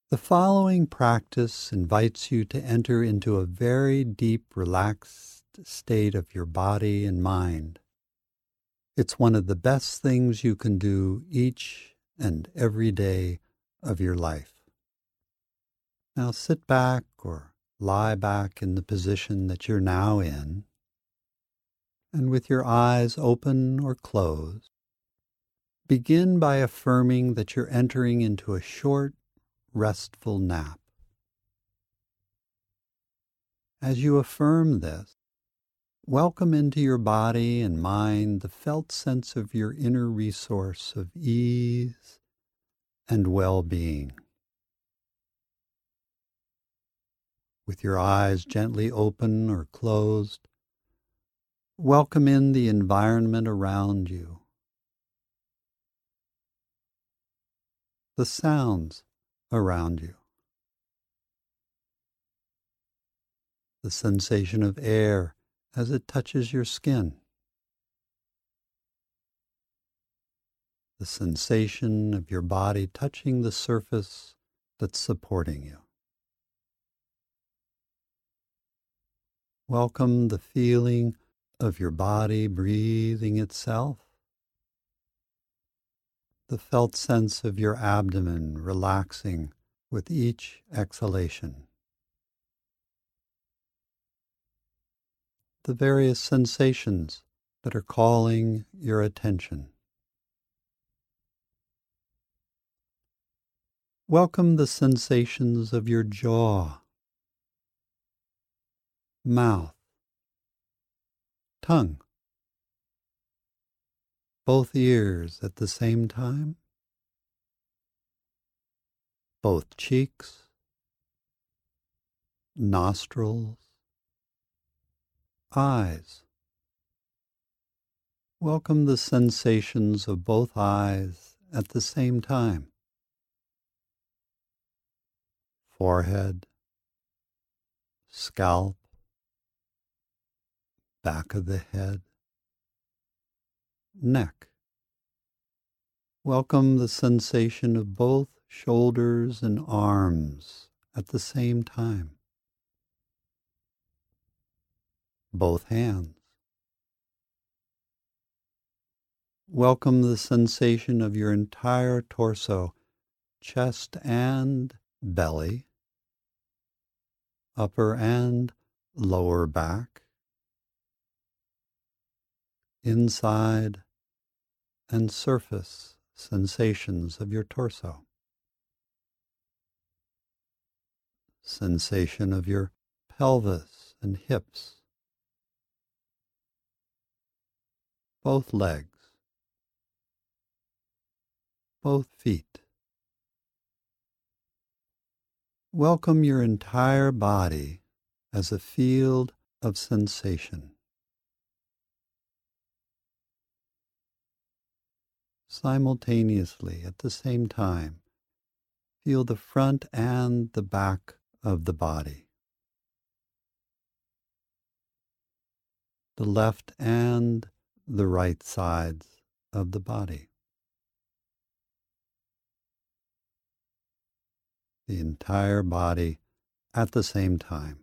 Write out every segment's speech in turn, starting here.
The following practice invites you to enter into a very deep, relaxed state of your body and mind. It's one of the best things you can do each and every day of your life. Now sit back or lie back in the position that you're now in, and with your eyes open or closed, begin by affirming that you're entering into a short, restful nap. As you affirm this, welcome into your body and mind the felt sense of your inner resource of ease and well-being. With your eyes gently open or closed, welcome in the environment around you, the sounds around you, the sensation of air as it touches your skin, the sensation of your body touching the surface that's supporting you. Welcome the feeling of your body breathing itself, the felt sense of your abdomen relaxing with each exhalation, the various sensations that are calling your attention. Welcome the sensations of your jaw, mouth, tongue, both ears at the same time, both cheeks, nostrils, eyes. Welcome the sensations of both eyes at the same time, forehead, scalp, back of the head, neck. Welcome the sensation of both shoulders and arms at the same time, both hands. Welcome the sensation of your entire torso, chest and belly, upper and lower back, inside and surface sensations of your torso, sensation of your pelvis and hips, both legs, both feet. Welcome your entire body as a field of sensation. Simultaneously, at the same time, feel the front and the back of the body, the left and the right sides of the body, the entire body at the same time.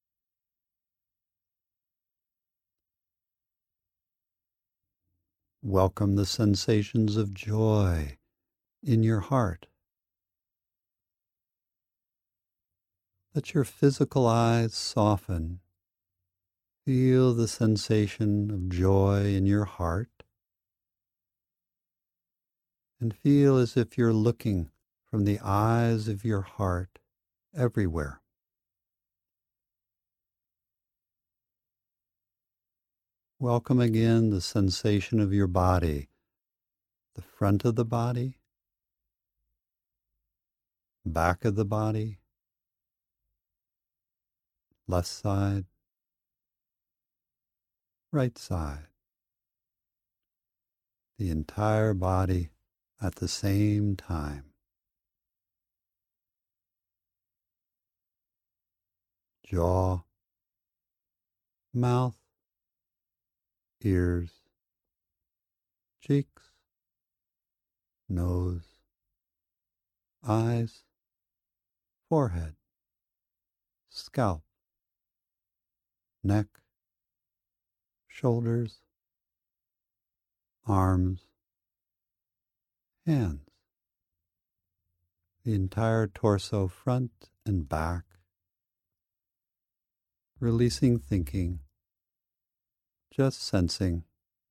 Welcome the sensations of joy in your heart. Let your physical eyes soften. Feel the sensation of joy in your heart, and feel as if you're looking from the eyes of your heart everywhere. Welcome again the sensation of your body, the front of the body, back of the body, left side, right side, the entire body at the same time. Jaw, mouth, ears, cheeks, nose, eyes, forehead, scalp, neck, shoulders, arms, hands, the entire torso, front and back, releasing thinking, just sensing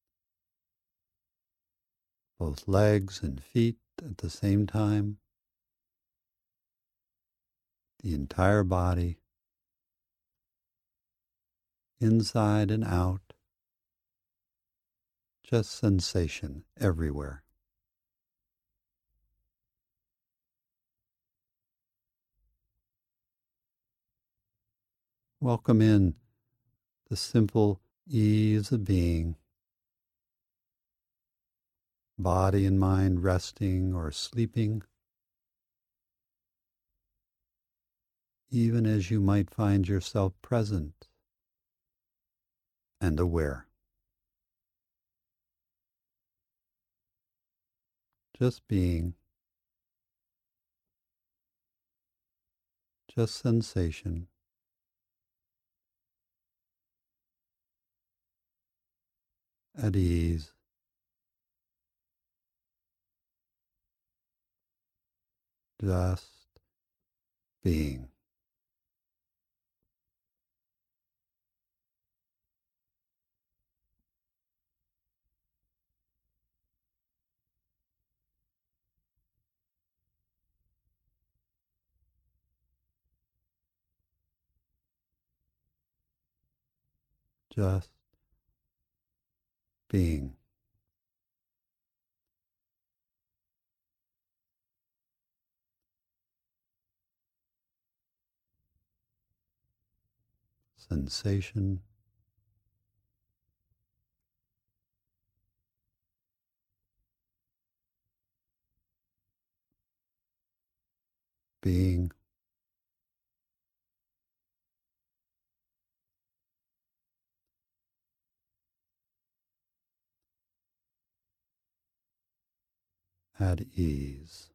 both legs and feet at the same time, the entire body, inside and out, just sensation everywhere. Welcome in the simple ease of being, body and mind resting or sleeping, even as you might find yourself present and aware. Just being, just sensation, at ease, just being. Just being. Sensation, being, at ease.